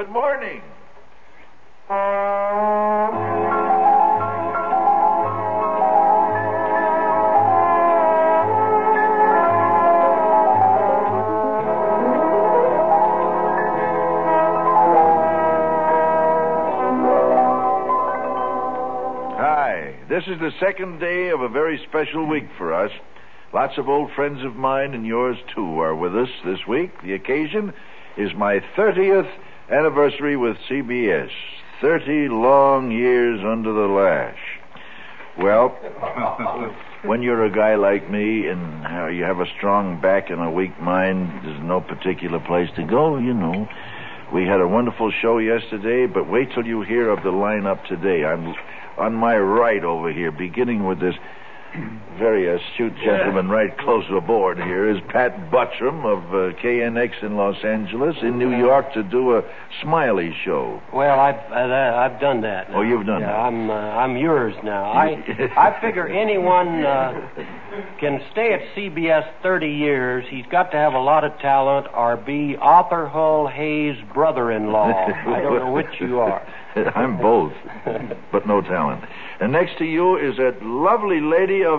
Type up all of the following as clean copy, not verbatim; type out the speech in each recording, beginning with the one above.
Good morning. This is the second day of a very special week for us. Lots of old friends of mine and yours, too, are with us this week. The occasion is my 30th anniversary with CBS. 30 long years under the lash. Well, when you're a guy like me and you have a strong back and a weak mind, there's no particular place to go, you know. We had a wonderful show yesterday, but wait till you hear of the lineup today. I'm on my right over here, beginning with this very astute gentleman right close aboard here, is Pat Buttram of KNX in Los Angeles, in New York to do a Smiley show. Well, I've done that now. Oh, you've done that. I'm yours now. I figure anyone can stay at CBS 30 years. He's got to have a lot of talent or be Arthur Hull Hayes' brother-in-law. I don't know which you are. I'm both, but no talent. And next to you is that lovely lady of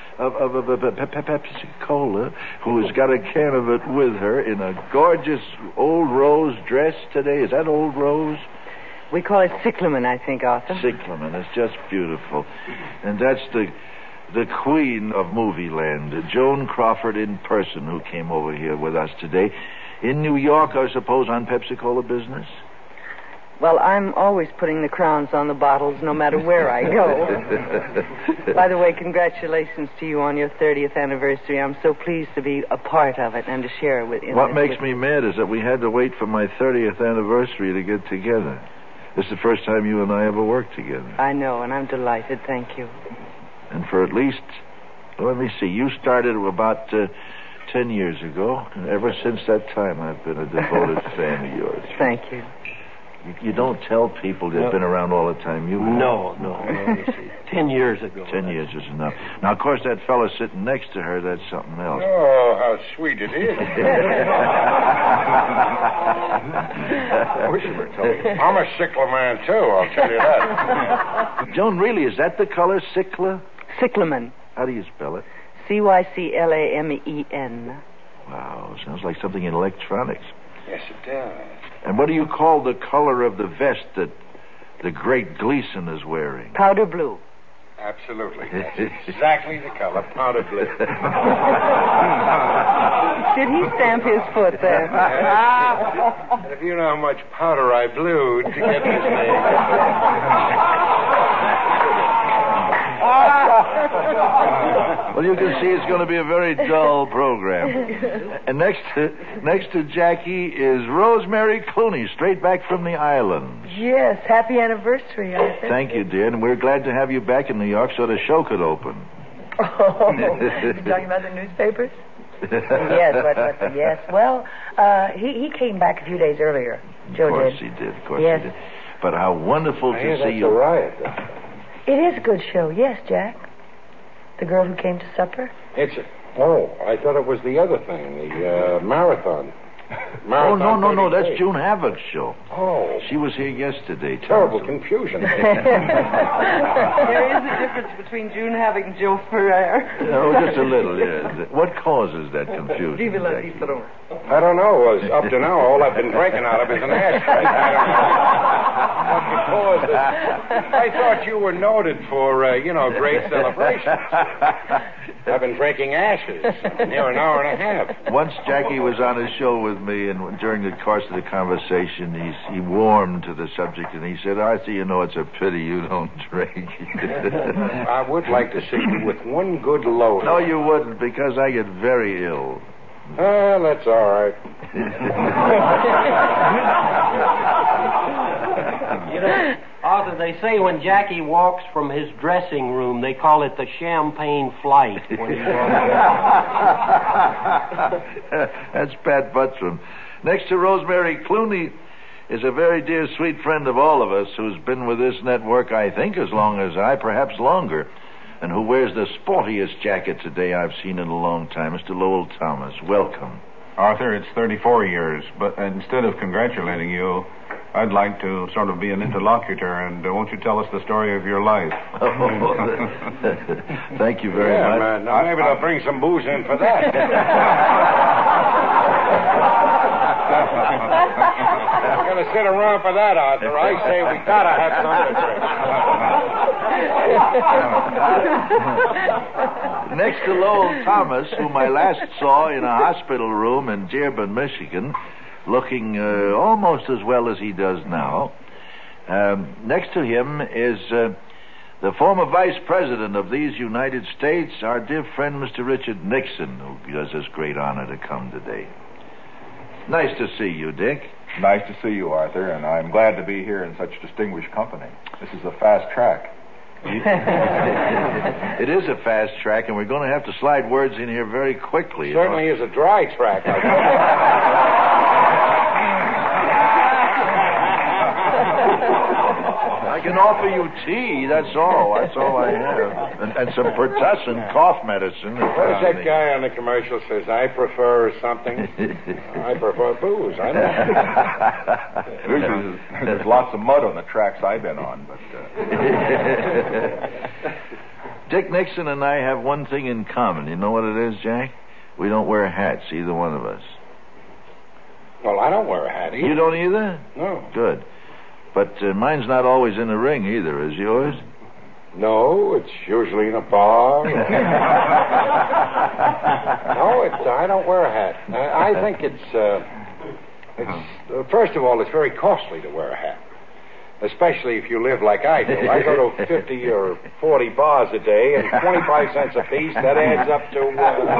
Pepsi-Cola who's got a can of it with her in a gorgeous Old Rose dress today. Is that Old Rose? We call it cyclamen, I think, Arthur. Cyclamen. It's just beautiful. And that's the queen of movie land, Joan Crawford in person, who came over here with us today. In New York, I suppose, on Pepsi-Cola business? Well, I'm always putting the crowns on the bottles no matter where I go. By the way, congratulations to you on your 30th anniversary. I'm so pleased to be a part of it and to share it with you. What makes me mad is that we had to wait for my 30th anniversary to get together. This is the first time you and I ever worked together. I know, and I'm delighted. Thank you. And for at least, let me see, you started about 10 years ago, and ever since that time I've been a devoted fan of yours. Thank you. You don't tell people that have been around all the time. No. 10 years ago. 10 years is enough. Now, of course, that fellow sitting next to her, that's something else. Oh, how sweet it is. I wish you were telling me. I'm a sickler man, too, I'll tell you that. Joan, really, is that the color, cycla? Cyclamen. How do you spell it? Cyclamen. Wow, sounds like something in electronics. Yes, it does. And what do you call the color of the vest that the great Gleason is wearing? Powder blue. Absolutely. That's exactly the color, powder blue. Did he stamp his foot there? And if you know how much powder I blew to get this name. Well, you can see it's going to be a very dull program. And next to Jackie is Rosemary Clooney, straight back from the islands. Yes, happy anniversary, Arthur. Thank you, dear. And we're glad to have you back in New York so the show could open. Oh, you talking about the newspapers? Yes, yes. Well, he came back a few days earlier. Joe did. Of course he did. But how wonderful to see you. That's a riot. It is a good show, yes, Jack. The girl who came to supper? Oh, I thought it was the other thing, the marathon. Oh, no, that's June Havoc's show. Oh. She was here yesterday. Terrible confusion. There is a difference between June Havoc and Joe Ferrer. Oh, just a little, yes. What causes that confusion? I don't know. Up to now, all I've been drinking out of is an ashtray. I don't know what caused it. I thought you were noted for, great celebrations. I've been drinking ashes near an hour and a half. Once Jackie was on a show with me, and during the course of the conversation, he warmed to the subject, and he said, Arthur, you know, it's a pity you don't drink. I would like to see you with one good load. No, you wouldn't, because I get very ill. That's all right. Arthur, they say when Jackie walks from his dressing room, they call it the champagne flight. When he That's Pat Buttram. Next to Rosemary Clooney is a very dear, sweet friend of all of us who's been with this network, I think, as long as I, perhaps longer, and who wears the sportiest jacket today I've seen in a long time, Mr. Lowell Thomas. Welcome. Arthur, it's 34 years, but instead of congratulating you, I'd like to sort of be an interlocutor, and won't you tell us the story of your life? Thank you very much. Man. Now, maybe they'll bring some booze in for that. I'm going to sit around for that, Arthur. I say we got to have something to drink. Next to Lowell Thomas, whom I last saw in a hospital room in Dearborn, Michigan, looking almost as well as he does now. Next to him is the former vice president of these United States, our dear friend Mr. Richard Nixon, who does us great honor to come today. Nice to see you, Dick. Nice to see you, Arthur, and I'm glad to be here in such distinguished company. This is a fast track. It is a fast track, and we're going to have to slide words in here very quickly. Certainly is a dry track. I can offer you tea, that's all. That's all I have. And some Pertussin cough medicine. What does that guy on the commercial says? I prefer something. I prefer booze. I know. There's lots of mud on the tracks I've been on, but... Dick Nixon and I have one thing in common. You know what it is, Jack? We don't wear hats, either one of us. Well, I don't wear a hat either. You don't either? No. Good. But mine's not always in the ring either, is yours? No, it's usually in a bar. No, I don't wear a hat. I think it's first of all, it's very costly to wear a hat, especially if you live like I do. I go to 50 or 40 bars a day, and 25 cents a piece, that adds up to...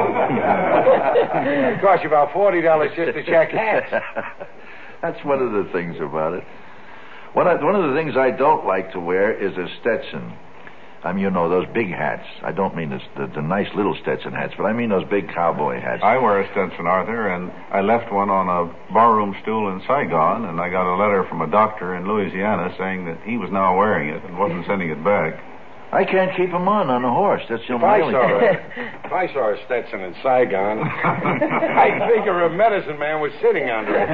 it costs you about $40 just to check hats. That's one of the things about it. One of the things I don't like to wear is a Stetson. I mean, you know, those big hats. I don't mean the nice little Stetson hats, but I mean those big cowboy hats. I wear a Stetson, Arthur, and I left one on a barroom stool in Saigon, and I got a letter from a doctor in Louisiana saying that he was now wearing it and wasn't sending it back. I can't keep him on a horse. That's the only If I saw a Stetson in Saigon, I'd figure a medicine man was sitting under it.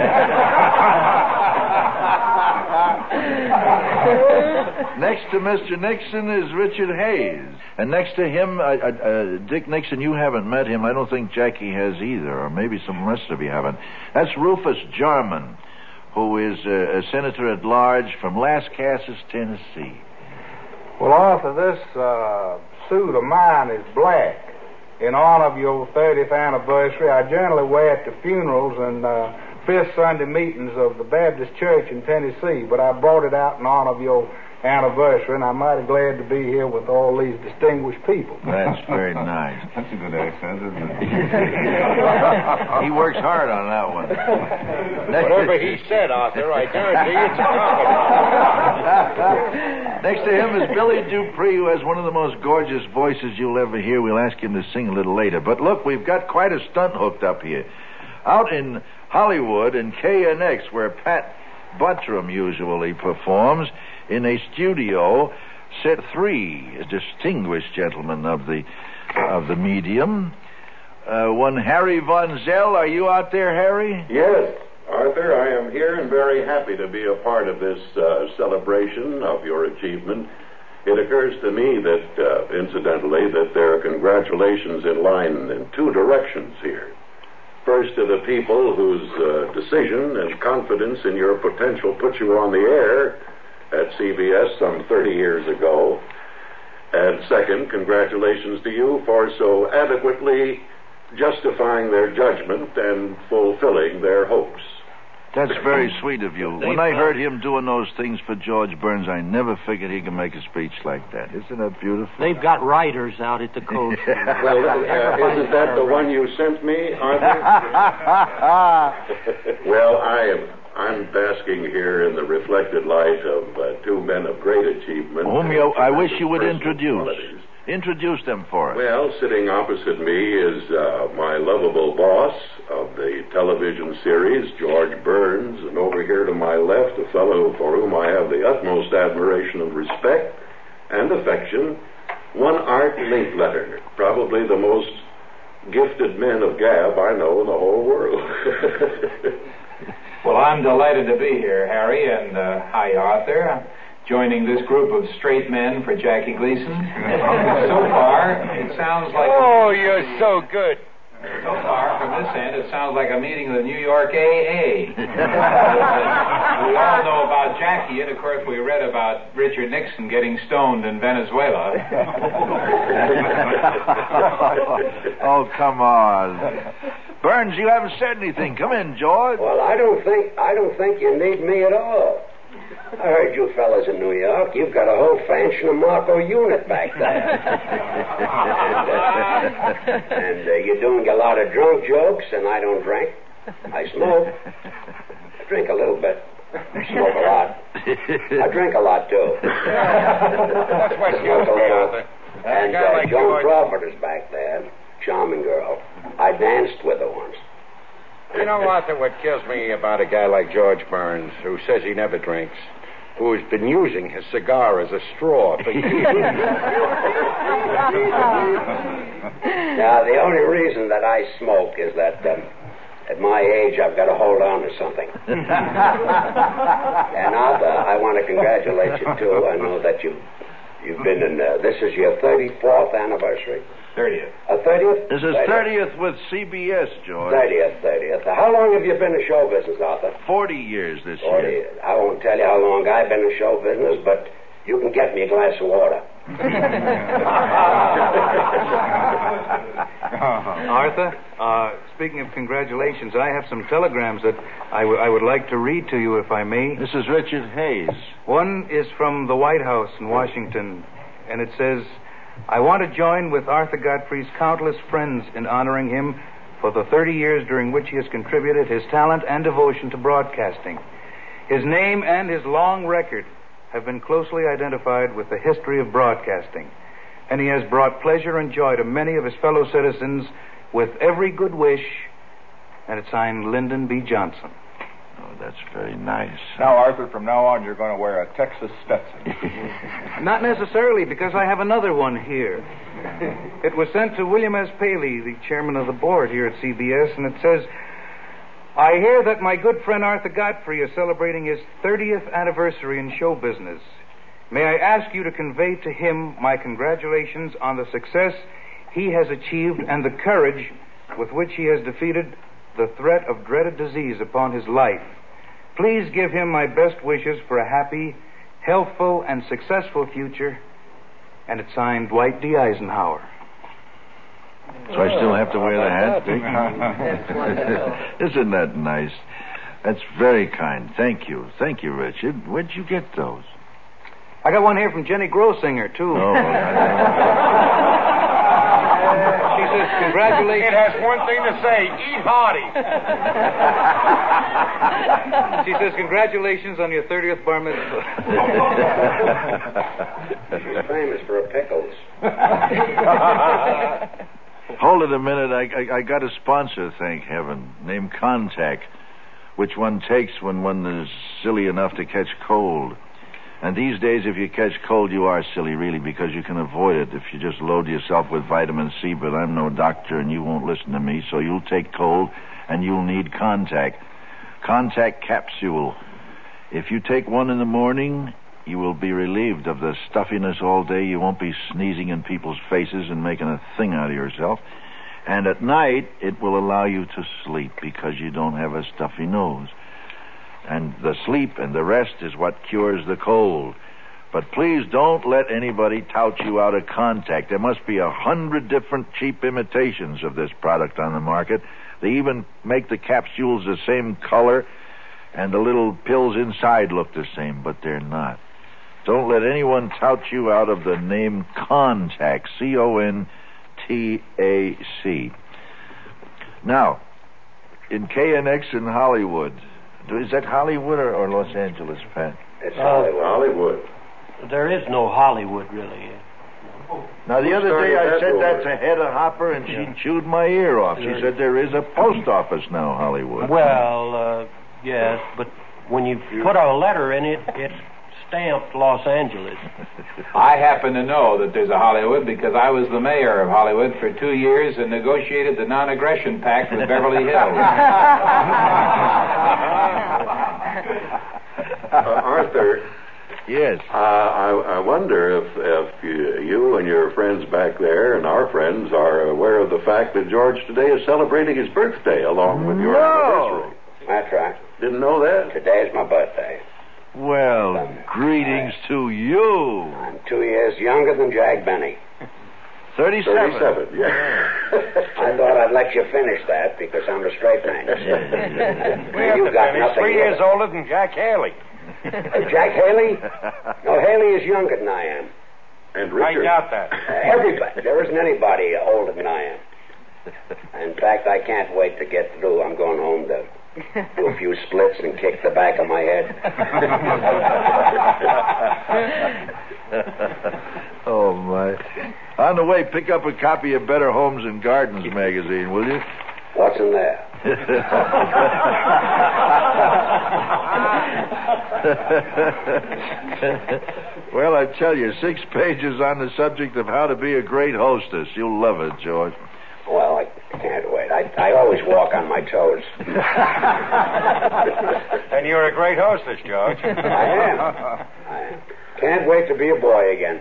Next to Mr. Nixon is Richard Hayes. And next to him, Dick Nixon, you haven't met him. I don't think Jackie has either, or maybe some rest of you haven't. That's Rufus Jarman, who is a senator at large from Las Casas, Tennessee. Well, Arthur, this suit of mine is black. In honor of your 30th anniversary, I generally wear it to funerals and Fifth Sunday meetings of the Baptist Church in Tennessee, but I brought it out in honor of your anniversary, and I'm mighty glad to be here with all these distinguished people. That's very nice. That's a good accent, isn't it? He works hard on that one. Whatever he said, Arthur, I guarantee it's a Next to him is Billy Dupree, who has one of the most gorgeous voices you'll ever hear. We'll ask him to sing a little later. But look, we've got quite a stunt hooked up here. Out in Hollywood and KNX, where Pat Buttram usually performs, in a studio, set three distinguished gentlemen of the medium. One Harry Von Zell. Are you out there, Harry? Yes, Arthur, I am here and very happy to be a part of this celebration of your achievement. It occurs to me that, incidentally, that there are congratulations in line in two directions here. First, to the people whose decision and confidence in your potential put you on the air at CBS some 30 years ago. And second, congratulations to you for so adequately justifying their judgment and fulfilling their hopes. That's very sweet of you. When I heard him doing those things for George Burns, I never figured he could make a speech like that. Isn't that beautiful? They've got writers out at the coast. Well, isn't that the one you sent me, Arthur? Well, I'm basking here in the reflected light of two men of great achievement. Whom I wish you would introduce. Introduce them for us. Well, sitting opposite me is my lovable boss of the television series, George Burns, and over here to my left, a fellow for whom I have the utmost admiration and respect and affection, one Art Linkletter, probably the most gifted men of gab I know in the whole world. I'm delighted to be here, Harry, and hi, Arthur. I'm joining this group of straight men for Jackie Gleason. So far, it sounds like... Oh, you're so good. So far, from this end, it sounds like a meeting of the New York AA. We all know about Jackie, and of course we read about Richard Nixon getting stoned in Venezuela. Oh, come on. Burns, you haven't said anything. Come in, George. Well, I don't think you need me at all. I heard you fellas in New York. You've got a whole Fanchon and Marco unit back there. and you're doing a lot of drunk jokes, and I don't drink. I smoke. I drink a little bit. I smoke a lot. I drink a lot, too. That's what you say, Arthur. And Joan Crawford is back there. Charming girl. I danced with her once. You know, Arthur, what kills me about a guy like George Burns, who says he never drinks, who's been using his cigar as a straw for years. Now, the only reason that I smoke is that at my age I've got to hold on to something. And Arthur, I want to congratulate you, too. I know that you've been in... this is your 34th anniversary. 30th. 30th? This is 30th with CBS, George. 30th. How long have you been in show business, Arthur? 40 years this 40 year. years. I won't tell you how long I've been in show business, but you can get me a glass of water. Arthur, speaking of congratulations, I have some telegrams that I would like to read to you, if I may. This is Richard Hayes. One is from the White House in Washington, and it says, I want to join with Arthur Godfrey's countless friends in honoring him for the 30 years during which he has contributed his talent and devotion to broadcasting. His name and his long record have been closely identified with the history of broadcasting, and he has brought pleasure and joy to many of his fellow citizens with every good wish, and it's signed Lyndon B. Johnson. Oh, that's very nice. Now, Arthur, from now on, you're going to wear a Texas Stetson. Not necessarily, because I have another one here. It was sent to William S. Paley, the chairman of the board here at CBS, and it says, I hear that my good friend Arthur Godfrey is celebrating his 30th anniversary in show business. May I ask you to convey to him my congratulations on the success he has achieved and the courage with which he has defeated the threat of dreaded disease upon his life. Please give him my best wishes for a happy, healthful, and successful future. And it's signed Dwight D. Eisenhower. So I still have to wear the hat? That's wonderful. Isn't that nice? That's very kind. Thank you. Thank you, Richard. Where'd you get those? I got one here from Jenny Grosinger, too. Oh, She says, congratulations. It has one thing to say, eat hearty. She says, congratulations on your 30th bar mitzvah. She's famous for her pickles. Hold it a minute. I got a sponsor, thank heaven, named Contact, which one takes when one is silly enough to catch cold. And these days, if you catch cold, you are silly, really, because you can avoid it if you just load yourself with vitamin C, but I'm no doctor, and you won't listen to me, so you'll take cold, and you'll need Contact. Contact Capsule. If you take one in the morning, you will be relieved of the stuffiness all day. You won't be sneezing in people's faces and making a thing out of yourself. And at night, it will allow you to sleep because you don't have a stuffy nose. And the sleep and the rest is what cures the cold. But please don't let anybody tout you out of Contact. There must be 100 different cheap imitations of this product on the market. They even make the capsules the same color, and the little pills inside look the same, but they're not. Don't let anyone tout you out of the name Contact, C-O-N-T-A-C. Now, in KNX in Hollywood... Is that Hollywood or Los Angeles, Pat? It's Hollywood. There is no Hollywood, really. Now, the other day I said that to Hedda Hopper, and she chewed my ear off. She said there is a post office now, Hollywood. Well, yes, but when you put a letter in it, it stamped Los Angeles. I happen to know that there's a Hollywood because I was the mayor of Hollywood for 2 years and negotiated the non-aggression pact with Beverly Hills. Arthur. Yes. I wonder if you and your friends back there and our friends are aware of the fact that George today is celebrating his birthday along with your anniversary. That's right. Didn't know that? Today's my birthday. Well, greetings to you. I'm 2 years younger than Jack Benny. 37. 37, yeah. I thought I'd let you finish that because I'm a straight man. You got nothing. 3 years older than Jack Haley. Jack Haley? No, Haley is younger than I am. And Richard? I doubt that. Everybody. There isn't anybody older than I am. In fact, I can't wait to get through. I'm going home to do a few splits and kick the back of my head. Oh, my. On the way, pick up a copy of Better Homes and Gardens magazine, will you? What's in there? Well, I tell you, 6 pages on the subject of how to be a great hostess. You'll love it, George. Well, I can't wait. I always walk on my toes. And you're a great hostess, George. I am. Can't wait to be a boy again.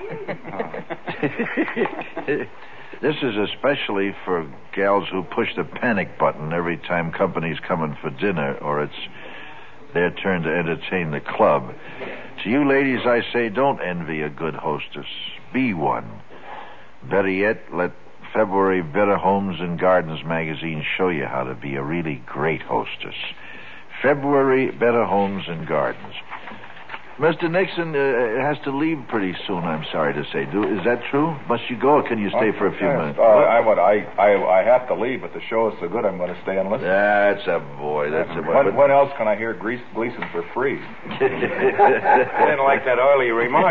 This is especially for gals who push the panic button every time company's coming for dinner or it's their turn to entertain the club. To you ladies, I say, don't envy a good hostess. Be one. Better yet, let February Better Homes and Gardens magazine show you how to be a really great hostess. February Better Homes and Gardens. Mr. Nixon has to leave pretty soon, I'm sorry to say. Is that true? Must you go, or can you stay for a few minutes? I have to leave, but the show is so good I'm going to stay and listen. That's a boy. When else can I hear Gleason for free? I didn't like that early remark.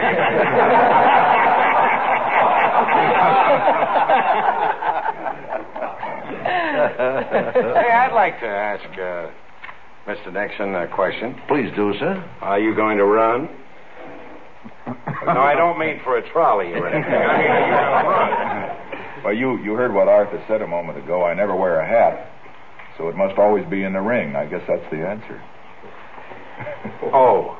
Hey, I'd like to ask Mr. Nixon a question. Please do, sir. Are you going to run? No, I don't mean for a trolley or anything. I mean, are you going to run? Well, you heard what Arthur said a moment ago. I never wear a hat, so it must always be in the ring. I guess that's the answer. Oh.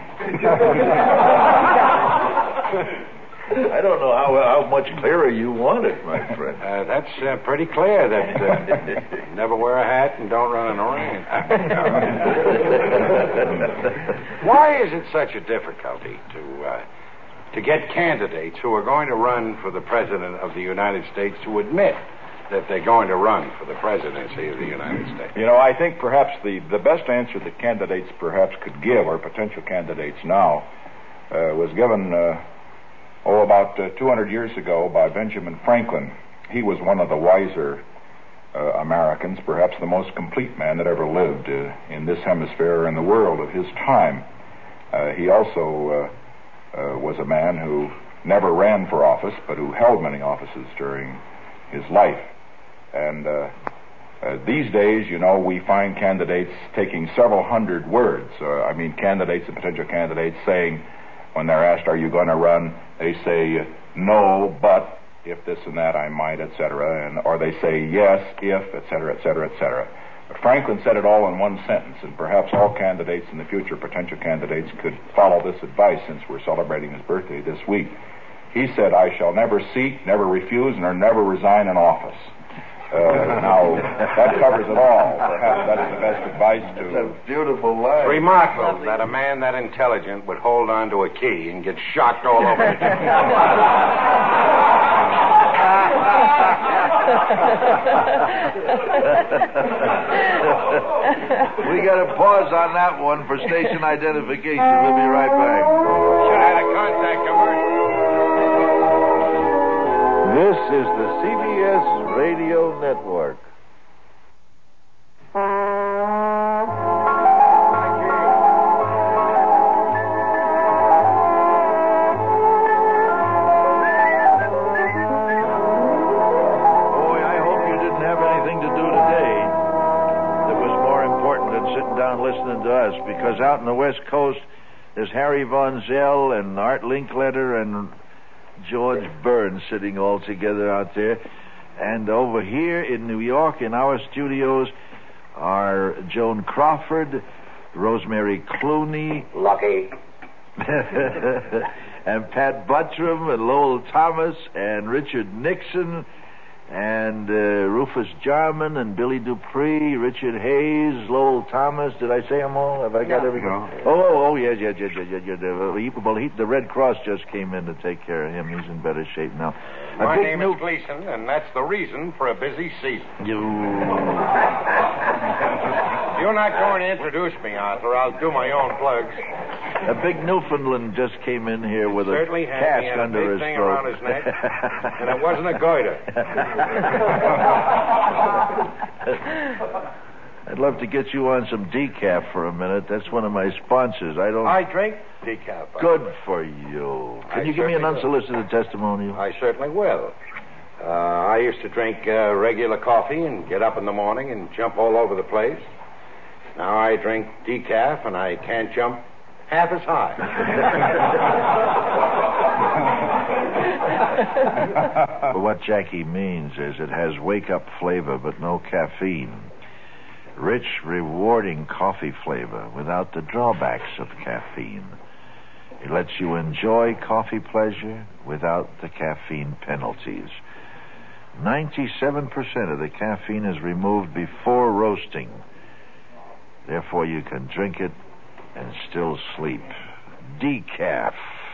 I don't know how much clearer you want it, my friend. That's pretty clear that never wear a hat and don't run in the rain. Why is it such a difficulty to get candidates who are going to run for the President of the United States to admit that they're going to run for the presidency of the United States? You know, I think perhaps the best answer that candidates perhaps could give, or potential candidates now, was given... about 200 years ago by Benjamin Franklin. He was one of the wiser Americans, perhaps the most complete man that ever lived in this hemisphere or in the world of his time. He also was a man who never ran for office, but who held many offices during his life. And these days, you know, we find candidates taking several hundred words. Candidates and potential candidates saying, when they're asked, are you going to run? They say, no, but if this and that I might, etc. Or they say, yes, if, etc., etc., etc. But Franklin said it all in one sentence, and perhaps all candidates in the future, potential candidates, could follow this advice since we're celebrating his birthday this week. He said, I shall never seek, never refuse, nor never resign an office. Now, that covers it all. Perhaps that's the best advice to... That's a beautiful line. It's remarkable that a man that intelligent would hold on to a key and get shocked all over it. We got to pause on that one for station identification. We'll be right back. Should have had a contact commercial. This is the CBS Radio Network. Listening to us, because out on the West Coast There's Harry Von Zell and Art Linkletter and George Burns sitting all together out there. And over here in New York, in our studios, are Joan Crawford, Rosemary Clooney. Lucky. And Pat Buttram and Lowell Thomas and Richard Nixon and Rufus Jarman and Billy Dupree, Richard Hayes, Lowell Thomas. Did I say them all? Have I got everything? Oh, yes. The Red Cross just came in to take care of him. He's in better shape now. My name is Gleason, and that's the reason for a busy season. You're not going to introduce me, Arthur. I'll do my own plugs. A big Newfoundland just came in here with a cask under his throat. He had a big thing around his neck, and it wasn't a goiter. I'd love to get you on some decaf for a minute. That's one of my sponsors. I drink decaf. Good for you. Can you give me an unsolicited testimonial? I certainly will. I used to drink regular coffee and get up in the morning and jump all over the place. Now I drink decaf and I can't jump half as high. But what Jackie means is it has wake-up flavor but no caffeine. Rich, rewarding coffee flavor without the drawbacks of caffeine. It lets you enjoy coffee pleasure without the caffeine penalties. 97% of the caffeine is removed before roasting. Therefore, you can drink it and still sleep. Decaf.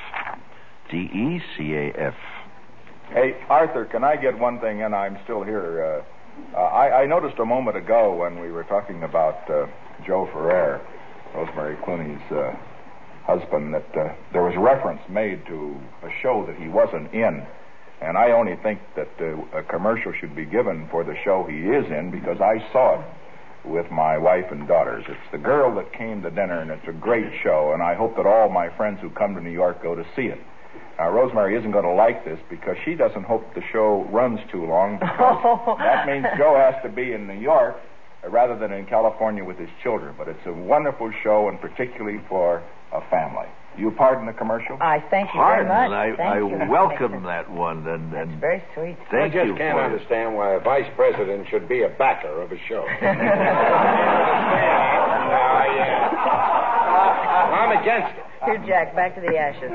DECAF. Hey, Arthur, can I get one thing in? I'm still here. I noticed a moment ago when we were talking about Joe Ferrer, Rosemary Clooney's husband, that there was reference made to a show that he wasn't in. And I only think that a commercial should be given for the show he is in because I saw it with my wife and daughters. It's The Girl That Came to Dinner, and it's a great show, and I hope that all my friends who come to New York go to see it. Now, Rosemary isn't going to like this because she doesn't hope the show runs too long. That means Joe has to be in New York rather than in California with his children. But it's a wonderful show, and particularly for a family. You pardon the commercial? I thank you very much. I welcome that one. That's very sweet. I just can't understand why a vice president should be a backer of a show. I'm against it. Here, Jack, back to the ashes.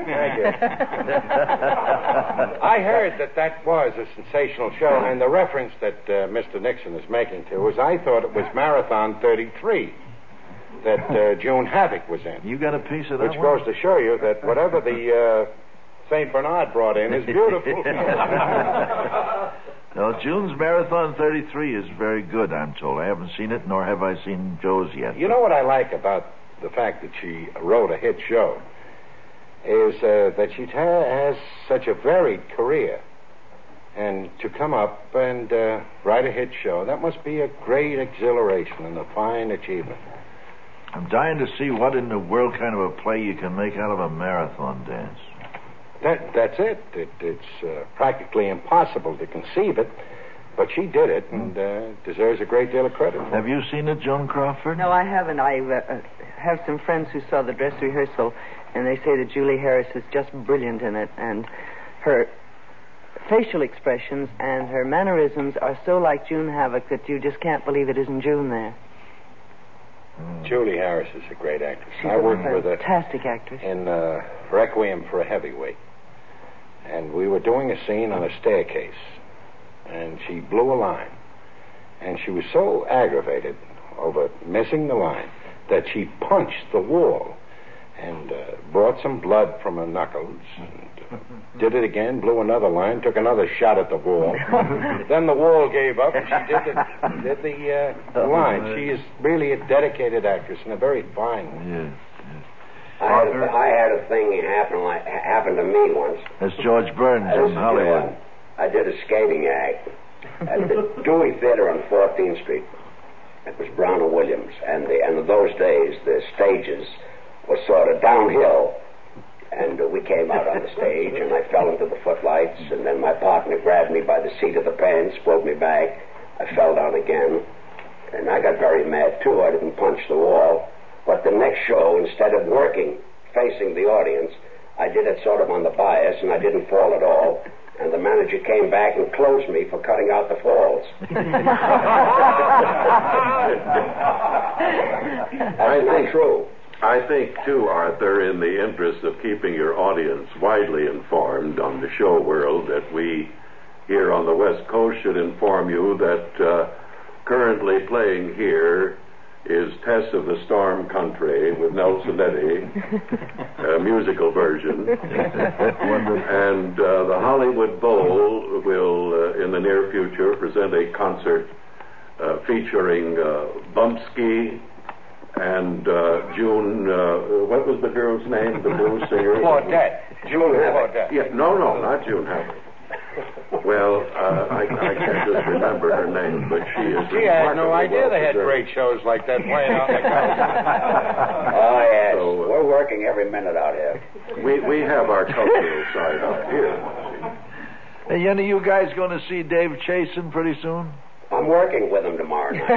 I heard that was a sensational show, and the reference that Mr. Nixon is making to was I thought it was Marathon 33 that June Havoc was in. You got a piece of that Which goes to show you that whatever the St. Bernard brought in is beautiful. No, June's Marathon 33 is very good, I'm told. I haven't seen it, nor have I seen Joe's yet. You know what I like about the fact that she wrote a hit show is that she has such a varied career. And to come up and write a hit show, that must be a great exhilaration and a fine achievement. I'm dying to see what in the world kind of a play you can make out of a marathon dance. That's it. It's practically impossible to conceive it, but she did it and deserves a great deal of credit. Have you seen it, Joan Crawford? No, I haven't. I have some friends who saw the dress rehearsal, and they say that Julie Harris is just brilliant in it, and her facial expressions and her mannerisms are so like June Havoc that you just can't believe it isn't June there. Julie Harris is a great actress. She's I worked with her fantastic actress in Requiem for a Heavyweight, and we were doing a scene on a staircase, and she blew a line, and she was so aggravated over missing the line that she punched the wall and brought some blood from her knuckles and did it again, blew another line, took another shot at the wall. Then the wall gave up and she did the line. She is really a dedicated actress and a very fine one. Yes. I had a thing happen to me once. That's George Burns in Hollywood. I did a skating act at the Dewey Theater on 14th Street. It was Brown and Williams, and in those days the stages were sort of downhill. And we came out on the stage, and I fell into the footlights, and then my partner grabbed me by the seat of the pants, pulled me back. I fell down again, and I got very mad, too. I didn't punch the wall. But the next show, instead of working, facing the audience. I did it sort of on the bias, and I didn't fall at all. And the manager came back and closed me for cutting out the falls. That's not true. I think, too, Arthur, in the interest of keeping your audience widely informed on the show world, that we here on the West Coast should inform you that currently playing here is Tess of the Storm Country with Nelson Eddy, a musical version. And the Hollywood Bowl will, in the near future, present a concert featuring Bumsky and June, what was the girl's name, the blues singer? Claudette. June Havoc. Yeah, no, not June Havoc. Well, I can't just remember her name, but she is. Gee, I had no idea they had great shows like that playing out in the country. Oh, yes. So, we're working every minute out here. We have our cultural side out here. Hey, any of you guys going to see Dave Chasen pretty soon? I'm working with him tomorrow night.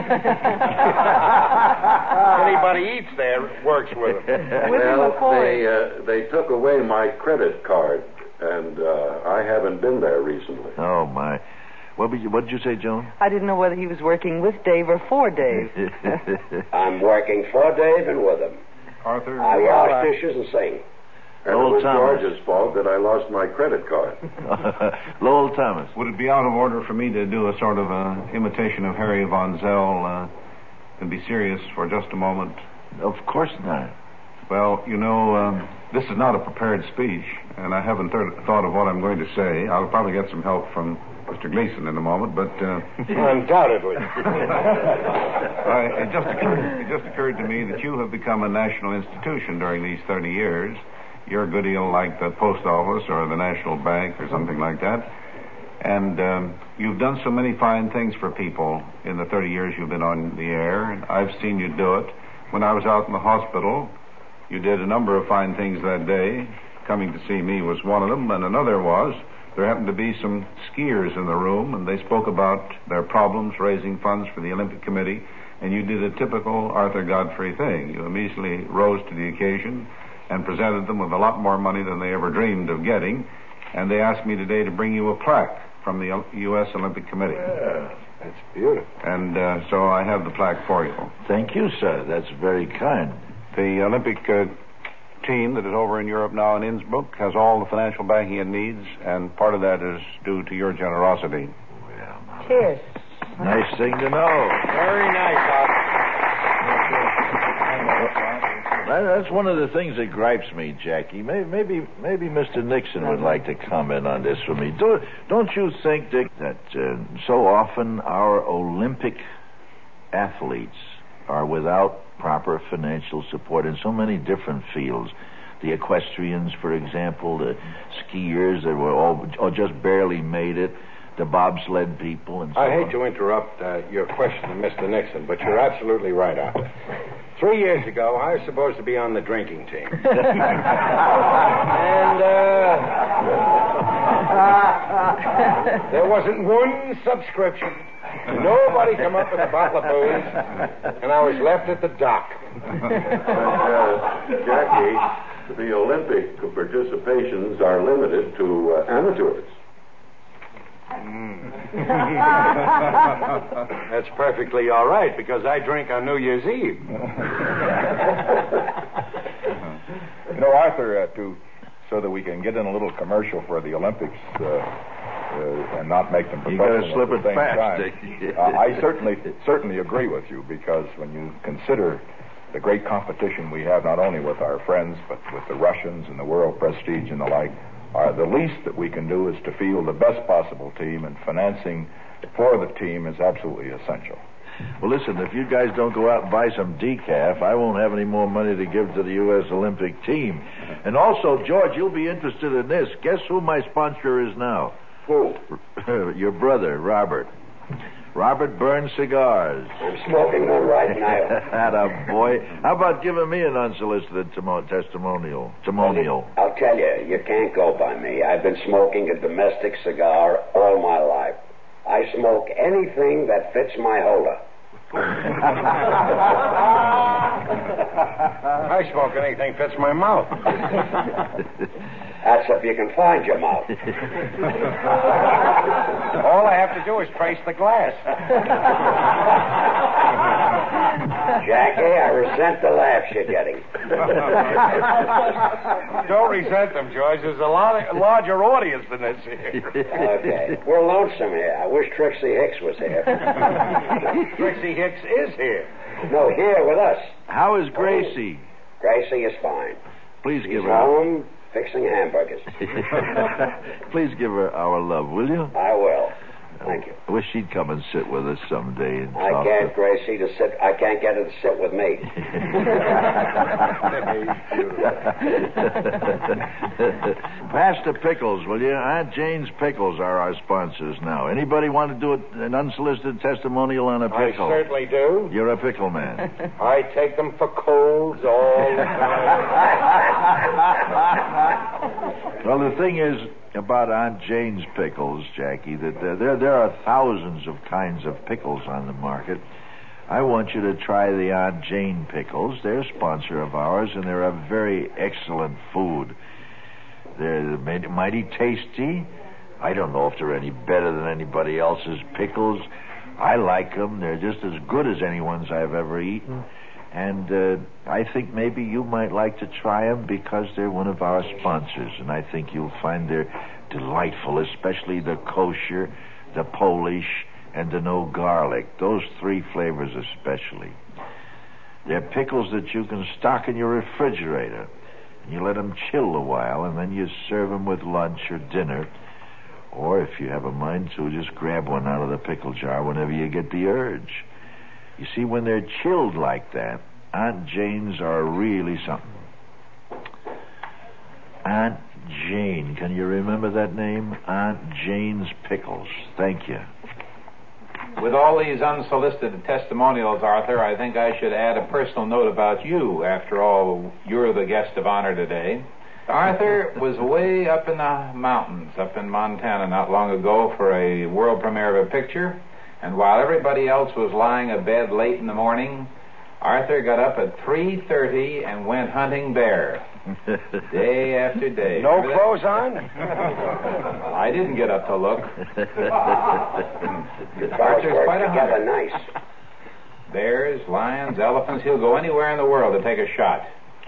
Anybody eats there works with him. Well, they took away my credit card. And I haven't been there recently. Oh, my. What did you say, Joan? I didn't know whether he was working with Dave or for Dave. I'm working for Dave and with him. Arthur? I wash dishes and sing. And Lowell it was Thomas. George's fault that I lost my credit card. Lowell Thomas. Would it be out of order for me to do a sort of imitation of Harry Von Zell and be serious for just a moment? Of course not. Well, you know, this is not a prepared speech, and I haven't thought of what I'm going to say. I'll probably get some help from Mr. Gleason in a moment, but... Undoubtedly. It just occurred to me that you have become a national institution during these 30 years. You're a good deal like the post office or the National Bank or something like that. And you've done so many fine things for people in the 30 years you've been on the air, and I've seen you do it. When I was out in the hospital, you did a number of fine things that day. Coming to see me was one of them, and another was there happened to be some skiers in the room, and they spoke about their problems raising funds for the Olympic Committee, and you did a typical Arthur Godfrey thing. You immediately rose to the occasion and presented them with a lot more money than they ever dreamed of getting, and they asked me today to bring you a plaque from the U.S. Olympic Committee. Yeah, that's beautiful. And so I have the plaque for you. Thank you, sir. That's very kind. The Olympic team that is over in Europe now in Innsbruck has all the financial backing it needs, and part of that is due to your generosity. Well, Cheers. nice thing to know. Very nice, Arthur. That's one of the things that gripes me, Jackie. Maybe Mr. Nixon would like to comment on this for me. Don't you think, Dick, that so often our Olympic athletes are without proper financial support in so many different fields? The equestrians, for example, the skiers that were all just barely made it, the bobsled people, and so on. I hate to interrupt your question to Mr. Nixon, but you're absolutely right, Arthur. 3 years ago, I was supposed to be on the drinking team. And there wasn't one subscription. Nobody come up with a bottle of booze, and I was left at the dock. Jackie, the Olympic participations are limited to amateurs. That's perfectly all right, because I drink on New Year's Eve. You know, Arthur, so that we can get in a little commercial for the Olympics and not make them professional. You got to slip at the it same fast. time. I certainly agree with you, because when you consider the great competition we have, not only with our friends, but with the Russians and the World Prestige and the like, the least that we can do is to field the best possible team, and financing for the team is absolutely essential. Well, listen, if you guys don't go out and buy some decaf, I won't have any more money to give to the U.S. Olympic team. And also, George, you'll be interested in this. Guess who my sponsor is now? Who? Your brother, Robert. Robert Burns Cigars. I'm smoking one right now. Atta boy. How about giving me an unsolicited testimonial? I'll tell you, you can't go by me. I've been smoking a domestic cigar all my life. I smoke anything that fits my holder. I smoke anything fits my mouth. That's if you can find your mouth. All I have to do is trace the glass. Jackie, I resent the laughs you're getting. Don't resent them, George. There's a larger audience than this here. Okay. We're lonesome here. I wish Trixie Hicks was here. Trixie Hicks is here. No, here with us. How is Gracie? Gracie is fine. Please She's give her. home fixing hamburgers. Please give her our love, will you? I will. Thank you. I wish she'd come and sit with us someday. And I talk can't, to... Gracie, to sit. I can't get her to sit with me. Pass the pickles, will you? Aunt Jane's Pickles are our sponsors now. Anybody want to do an unsolicited testimonial on a pickle? I certainly do. You're a pickle man. I take them for colds all the time. Well, the thing is about Aunt Jane's Pickles, Jackie, that there are thousands of kinds of pickles on the market. I want you to try the Aunt Jane Pickles. They're a sponsor of ours, and they're a very excellent food. They're mighty tasty. I don't know if they're any better than anybody else's pickles. I like them. They're just as good as any ones I've ever eaten. And I think maybe you might like to try them because they're one of our sponsors. And I think you'll find they're delightful, especially the kosher, the Polish, and the no garlic. Those three flavors especially. They're pickles that you can stock in your refrigerator. And you let them chill a while, and then you serve them with lunch or dinner. Or if you have a mind to, just grab one out of the pickle jar whenever you get the urge. You see, when they're chilled like that, Aunt Jane's are really something. Aunt Jane. Can you remember that name? Aunt Jane's Pickles. Thank you. With all these unsolicited testimonials, Arthur, I think I should add a personal note about you. After all, you're the guest of honor today. Arthur was way up in the mountains, up in Montana, not long ago for a world premiere of a picture. And while everybody else was lying abed late in the morning, Arthur got up at 3:30 and went hunting bear. Day after day. No clothes on? I didn't get up to look. Arthur's quite together nice. Bears, lions, elephants, he'll go anywhere in the world to take a shot.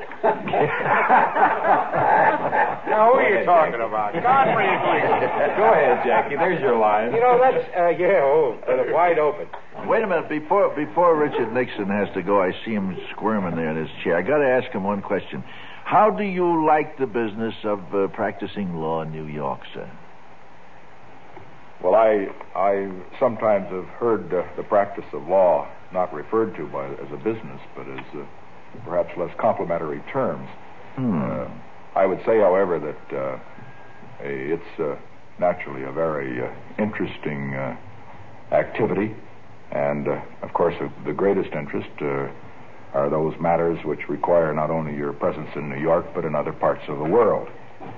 Now, who are you talking about? Godfrey Iglesias. Go ahead, Jackie. There's your line. You know, that's, wide open. Wait a minute. Before Richard Nixon has to go, I see him squirming there in his chair. I got to ask him one question. How do you like the business of practicing law in New York, sir? Well, I sometimes have heard the practice of law not referred to as a business, but as perhaps less complimentary terms. I would say, however, that it's naturally a very interesting activity, and of course, the greatest interest are those matters which require not only your presence in New York, but in other parts of the world.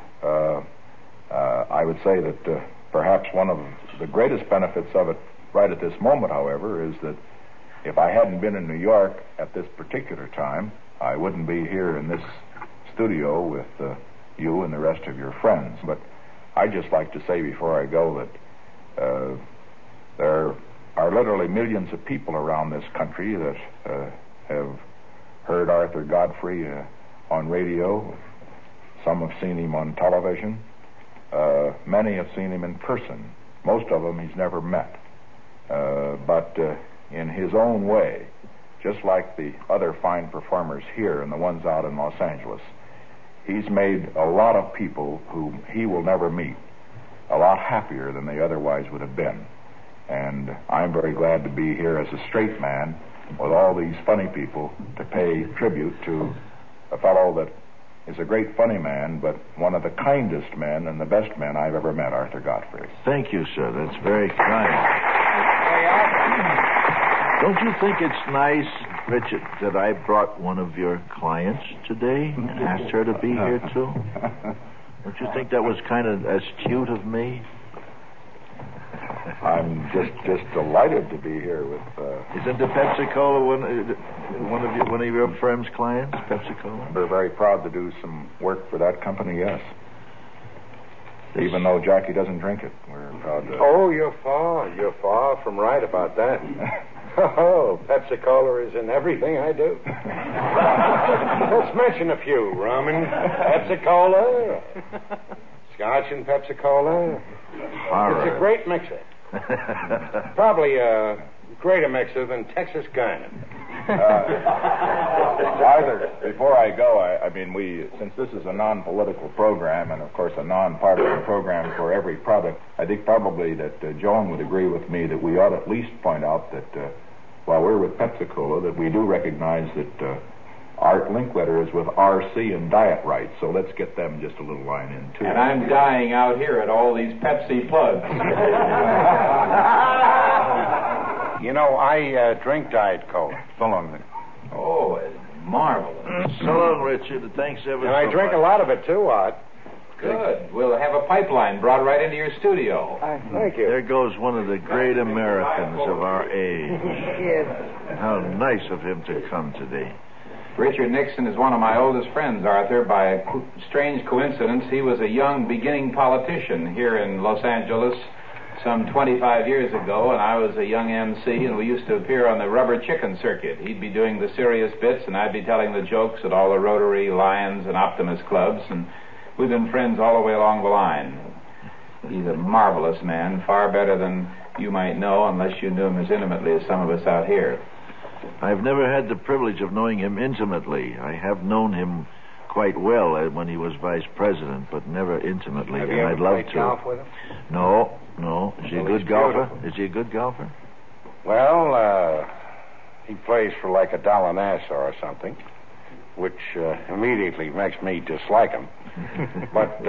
I would say that perhaps one of the greatest benefits of it right at this moment, however, is that if I hadn't been in New York at this particular time, I wouldn't be here in this studio with you and the rest of your friends. But I'd just like to say before I go that there are literally millions of people around this country that have heard Arthur Godfrey on radio. Some have seen him on television. Many have seen him in person. Most of them he's never met. But in his own way, just like the other fine performers here and the ones out in Los Angeles, he's made a lot of people whom he will never meet a lot happier than they otherwise would have been. And I'm very glad to be here as a straight man with all these funny people to pay tribute to a fellow that is a great funny man, but one of the kindest men and the best men I've ever met, Arthur Godfrey. Thank you, sir. That's very kind. Don't you think it's nice, Richard, that I brought one of your clients today and asked her to be here, too? Don't you think that was kind of astute of me? I'm just delighted to be here with. Isn't the Pepsi-Cola one of your firm's clients, Pepsi-Cola? We're very proud to do some work for that company, yes. Even though Jackie doesn't drink it, we're proud to. Oh, you're far from right about that. Oh, Pepsi-Cola is in everything I do. Let's mention a few. Rum and Pepsi-Cola, Scotch and Pepsi-Cola. It's a great mixer. Probably a greater mixer than Texas Garnet. Arthur, before I go, I mean, since this is a non-political program and, of course, a non-partisan program for every product, I think probably that Joan would agree with me that we ought to at least point out that while we're with Pepsi-Cola, that we do recognize that Art Linkletter is with RC and Diet Right, so let's get them just a little line in, too. And I'm dying out here at all these Pepsi plugs. You know, I drink Diet Cola. So long, then. Oh, it's marvelous. So long, Richard. Thanks ever so much. And I drink a lot of it, too, Art. Good. We'll have a pipeline brought right into your studio. Thank you. There goes one of the great Americans of our age. Yes. How nice of him to come today. Richard Nixon is one of my oldest friends, Arthur. By a strange coincidence, he was a young beginning politician here in Los Angeles some 25 years ago, and I was a young MC, and we used to appear on the Rubber Chicken circuit. He'd be doing the serious bits, and I'd be telling the jokes at all the Rotary, Lions, and Optimist clubs, and we've been friends all the way along the line. He's a marvelous man, far better than you might know, unless you knew him as intimately as some of us out here. I've never had the privilege of knowing him intimately. I have known him quite well when he was vice president, but never intimately. Have you and ever I'd love played to. golf with him? No. Is he a good golfer? Beautiful. Is he a good golfer? Well, he plays for like a dollar Nassau or something, which immediately makes me dislike him. But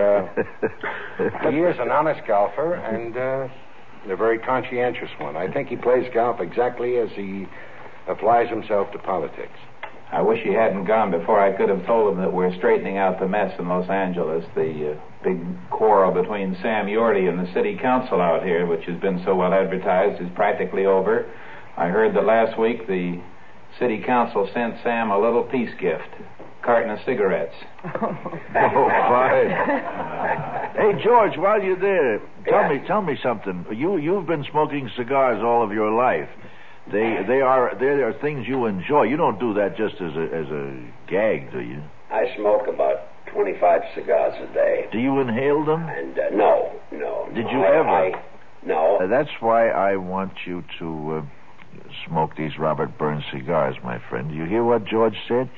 he is an honest golfer and a very conscientious one. I think he plays golf exactly as he applies himself to politics. I wish he hadn't gone before I could have told him that we're straightening out the mess in Los Angeles. The big quarrel between Sam Yorty and the city council out here, which has been so well advertised, is practically over. I heard that last week the city council sent Sam a little peace gift, a carton of cigarettes. Oh, fine. Hey, George, while you're there, tell me something. You've been smoking cigars all of your life. They are things you enjoy. You don't do that just as a gag, do you? I smoke about 25 cigars a day. Do you inhale them? And no. Did you ever? No. That's why I want you to smoke these Robert Burns cigars, my friend. Do you hear what George said?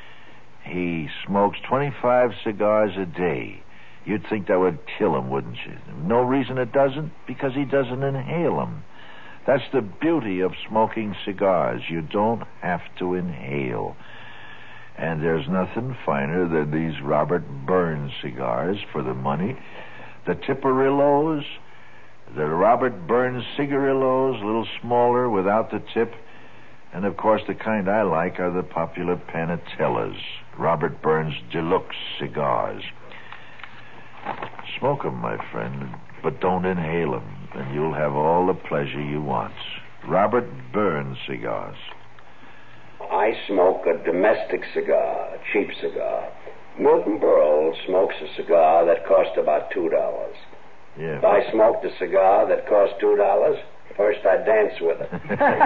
He smokes 25 cigars a day. You'd think that would kill him, wouldn't you? No reason it doesn't, because he doesn't inhale them. That's the beauty of smoking cigars. You don't have to inhale. And there's nothing finer than these Robert Burns cigars for the money. The Tipperillos, the Robert Burns cigarillos, a little smaller without the tip. And, of course, the kind I like are the popular Panatellas, Robert Burns Deluxe cigars. Smoke 'em, my friend, but don't inhale 'em, and you'll have all the pleasure you want. Robert Burns cigars. I smoke a domestic cigar, a cheap cigar. Milton Berle smokes a cigar that cost about $2. Yeah. If I smoked a cigar that cost $2, first I'd dance with it.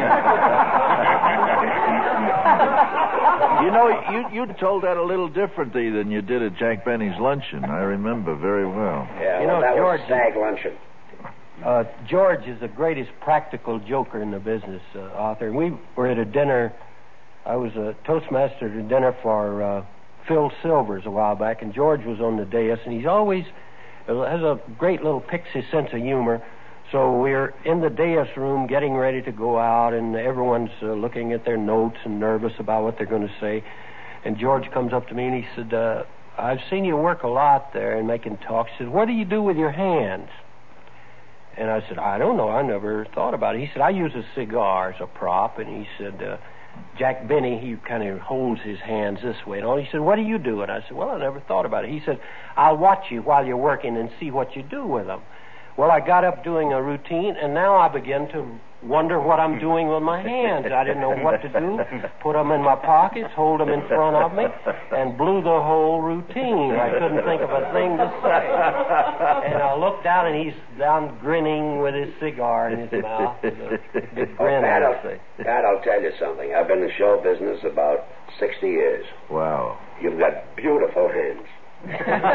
You know, you told that a little differently than you did at Jack Benny's luncheon. I remember very well. Yeah, You know, that George- was SAG luncheon. George is the greatest practical joker in the business, Arthur. We were at a dinner. I was a Toastmaster at a dinner for Phil Silvers a while back, and George was on the dais, and he's always has a great little pixie sense of humor. So we're in the dais room getting ready to go out, and everyone's looking at their notes and nervous about what they're going to say. And George comes up to me, and he said, I've seen you work a lot there and making talks. He said, what do you do with your hands? And I said, I don't know. I never thought about it. He said, I use a cigar as a prop. And he said, Jack Benny, he kind of holds his hands this way. And all. He said, what do you do? And I said, well, I never thought about it. He said, I'll watch you while you're working and see what you do with them. Well, I got up doing a routine, and now I begin to wonder what I'm doing with my hands. I didn't know what to do. Put them in my pockets, hold them in front of me, and blew the whole routine. I couldn't think of a thing to say. And I looked down, and he's down grinning with his cigar in his mouth. Big grin on his face. Pat, I'll tell you something. I've been in show business about 60 years. Wow. You've got beautiful hands. In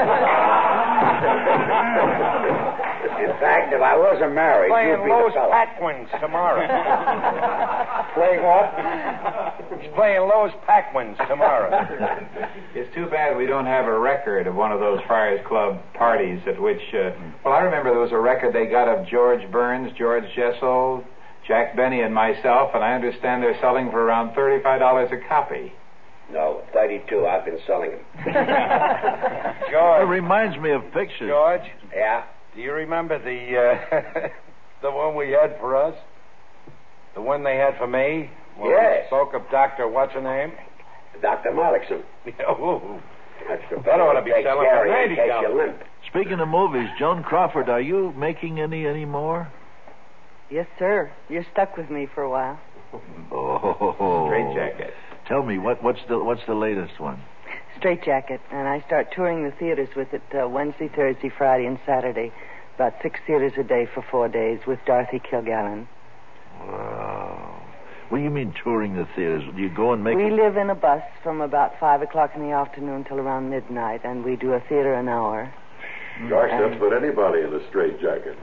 fact, if I wasn't married, Playing you'd be Lowe's the fella. Paquins tomorrow. Playing what? He's playing Lowe's Paquins tomorrow. It's too bad we don't have a record of one of those Friars Club parties at which, well, I remember there was a record they got of George Burns, George Jessel, Jack Benny, and myself, and I understand they're selling for around $35 a copy. No, 32. I've been selling them. George. It reminds me of pictures. George? Yeah? Do you remember the the one we had for us? The one they had for me? When Yes. we spoke of Dr. What's-her-name? Dr. Marlickson. Oh. That's the That ought to be takes selling Gary for and takes you $90. limp. Speaking of movies, Joan Crawford, are you making any more? Yes, sir. You're stuck with me for a while. Oh. Straight Jacket. Tell me, what's the latest one? Straight Jacket, and I start touring the theaters with it Wednesday, Thursday, Friday, and Saturday. About 6 theaters a day for 4 days with Dorothy Kilgallen. Wow. What do you mean touring the theaters? Do you go and make... We live in a bus from about 5 o'clock in the afternoon till around midnight, and we do a theater an hour. Gosh, that's put anybody in a straitjacket.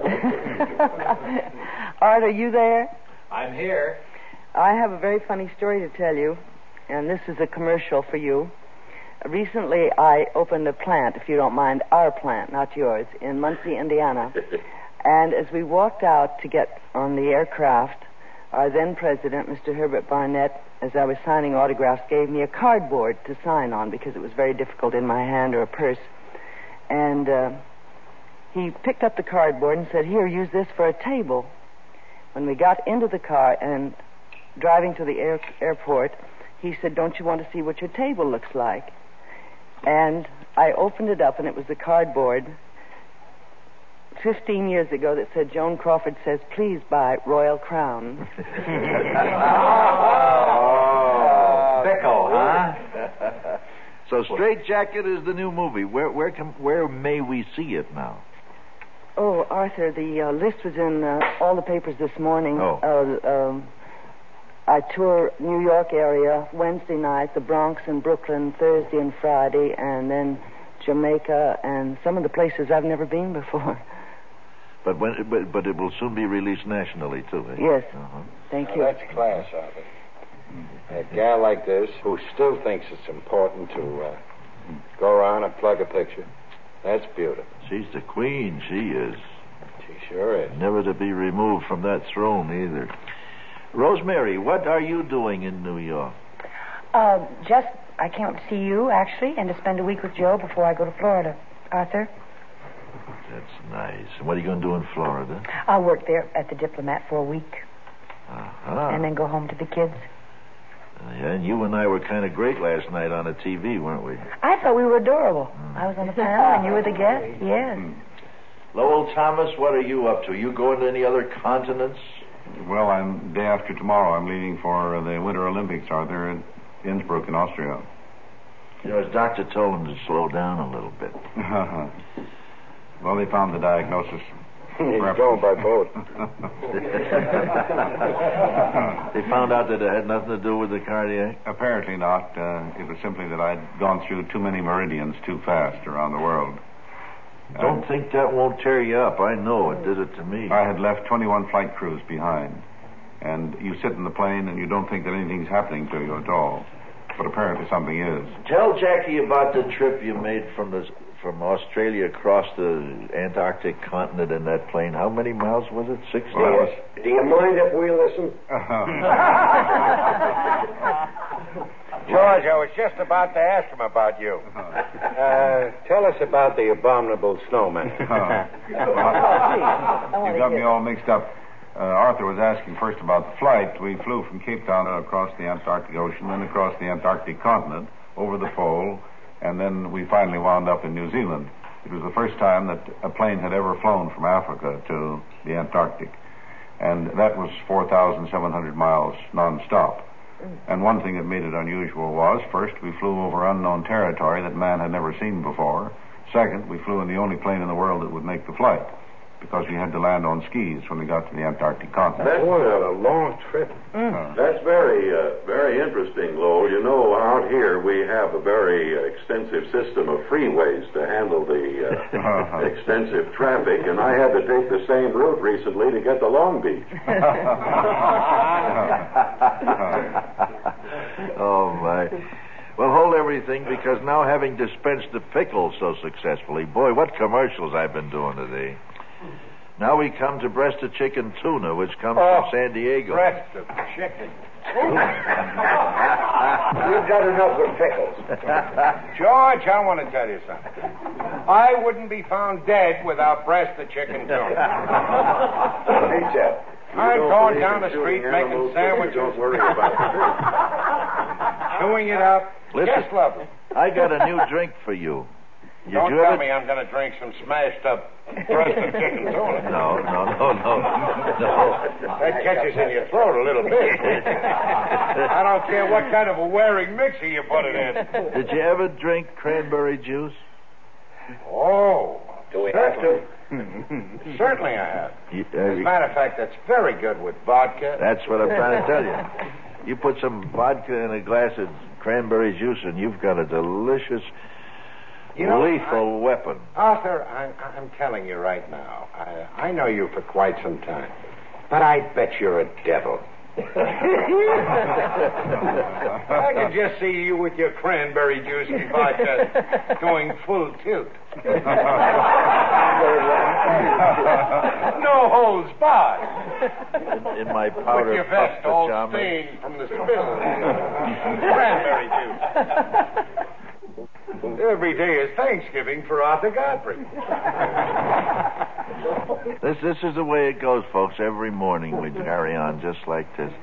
Art, are you there? I'm here. I have a very funny story to tell you, and this is a commercial for you. Recently, I opened a plant, if you don't mind, our plant, not yours, in Muncie, Indiana. And as we walked out to get on the aircraft, our then president, Mr. Herbert Barnett, as I was signing autographs, gave me a cardboard to sign on because it was very difficult in my hand or a purse. And he picked up the cardboard and said, "Here, use this for a table." When we got into the car and driving to the airport, he said, "Don't you want to see what your table looks like?" And I opened it up, and it was a cardboard 15 years ago that said, "Joan Crawford says, please buy Royal Crown." Oh, fickle, huh? So Straight Jacket is the new movie. Where may we see it now? Oh, Arthur, the list was in all the papers this morning. I tour New York area Wednesday night, the Bronx and Brooklyn Thursday and Friday, and then Jamaica and some of the places I've never been before. But it will soon be released nationally too. Eh? Yes. Uh-huh. Thank Now, you. that's class, Arthur. A gal like this who still thinks it's important to go around and plug a picture. That's beautiful. She's the queen. She is. She sure is. Never to be removed from that throne either. Rosemary, what are you doing in New York? I came up to see you, actually, and to spend a week with Joe before I go to Florida. Arthur? That's nice. And what are you going to do in Florida? I'll work there at the Diplomat for a week. Uh-huh. And then go home to the kids. Yeah, and you and I were kind of great last night on the TV, weren't we? I thought we were adorable. I was on the panel, and you were the guest. Yes. Lowell Thomas, what are you up to? You going to any other continents? Well, day after tomorrow, I'm leaving for the Winter Olympics, Arthur, in Innsbruck in Austria. You know, his doctor told him to slow down a little bit. Well, they found the diagnosis. He's going by boat. They found out that it had nothing to do with the cardiac? Apparently not. It was simply that I'd gone through too many meridians too fast around the world. Don't think that won't tear you up. I know it did it to me. I had left 21 flight crews behind. And you sit in the plane and you don't think that anything's happening to you at all. But apparently something is. Tell Jackie about the trip you made from Australia across the Antarctic continent in that plane. How many miles was it? 60? Well, do you mind if we listen? George, I was just about to ask him about you. Tell us about the abominable snowman. You got me all mixed up. Arthur was asking first about the flight. We flew from Cape Town across the Antarctic Ocean, then across the Antarctic continent, over the pole, and then we finally wound up in New Zealand. It was the first time that a plane had ever flown from Africa to the Antarctic. And that was 4,700 miles nonstop. And one thing that made it unusual was, first, we flew over unknown territory that man had never seen before. Second, we flew in the only plane in the world that would make the flight, because we had to land on skis when we got to the Antarctic continent. That was a long trip. That's very, very interesting, Lowell. You know, out here we have a very extensive system of freeways to handle the extensive traffic, and I had to take the same route recently to get to Long Beach. Oh, my. Well, hold everything, because now having dispensed the pickles so successfully, boy, what commercials I've been doing today. Now we come to breast of chicken tuna, which comes from San Diego. Breast of chicken tuna. You've got enough of pickles. George, I want to tell you something. I wouldn't be found dead without breast of chicken tuna. Teacher. I'm going down the street making sandwiches. Don't worry about it. Chewing it up. Listen, Just lovely. I got a new drink for you. Don't tell me I'm going to drink some smashed up breast of chicken tuna. No. That catches in your throat a little bit. I don't care what kind of a wearing mixer you put it in. Did you ever drink cranberry juice? Oh, Do we have to? Certainly I have. You, As a matter of fact, that's very good with vodka. That's what I'm trying to tell you. You put some vodka in a glass of cranberry juice, and you've got a delicious, lethal weapon. Arthur, I'm telling you right now, I know you for quite some time, but I bet you're a devil. I can just see you with your cranberry juice and vodka going full tilt. No holds barred. In my powder with your vest all pajamas. stained from the spill. Cranberry juice. Every day is Thanksgiving for Arthur Godfrey. This is the way it goes, folks. Every morning we carry on just like this.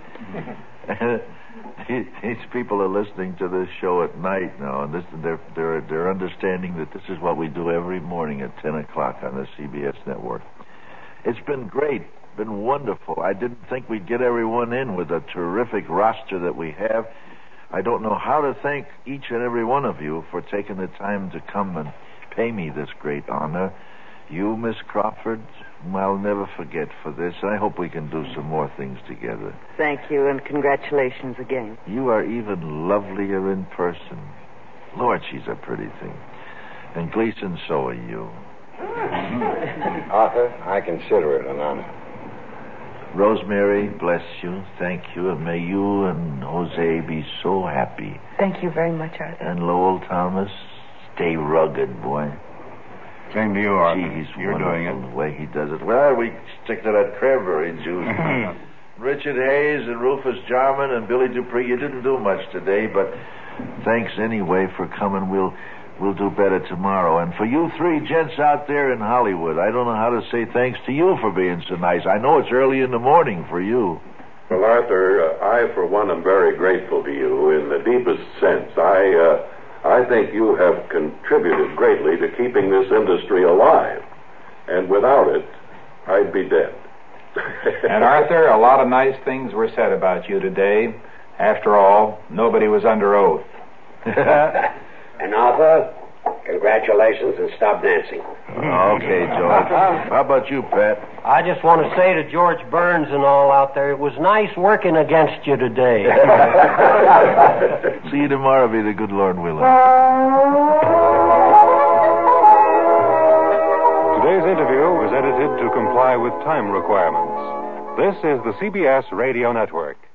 These people are listening to this show at night now, and they're understanding that this is what we do every morning at 10 o'clock on the CBS network. It's been great, been wonderful. I didn't think we'd get everyone in with a terrific roster that we have. I don't know how to thank each and every one of you for taking the time to come and pay me this great honor. You, Miss Crawford, I'll never forget for this. I hope we can do some more things together. Thank you, and congratulations again. You are even lovelier in person. Lord, she's a pretty thing. And Gleason, so are you. Arthur, I consider it an honor. Rosemary, bless you. Thank you. And may you and Jose be so happy. Thank you very much, Arthur. And Lowell Thomas, stay rugged, boy. Same to you, Arthur. Gee, You're doing it. The way he does it. Well, we stick to that cranberry juice. Richard Hayes and Rufus Jarman and Billy Dupree, you didn't do much today, but thanks anyway for coming. We'll do better tomorrow. And for you three gents out there in Hollywood, I don't know how to say thanks to you for being so nice. I know it's early in the morning for you. Well, Arthur, I, for one, am very grateful to you in the deepest sense. I think you have contributed greatly to keeping this industry alive. And without it, I'd be dead. And Arthur, a lot of nice things were said about you today. After all, nobody was under oath. And Arthur, congratulations and stop dancing. Okay, George. How about you, Pat? I just want to say to George Burns and all out there, it was nice working against you today. See you tomorrow, be the good Lord willing. Today's interview was edited to comply with time requirements. This is the CBS Radio Network.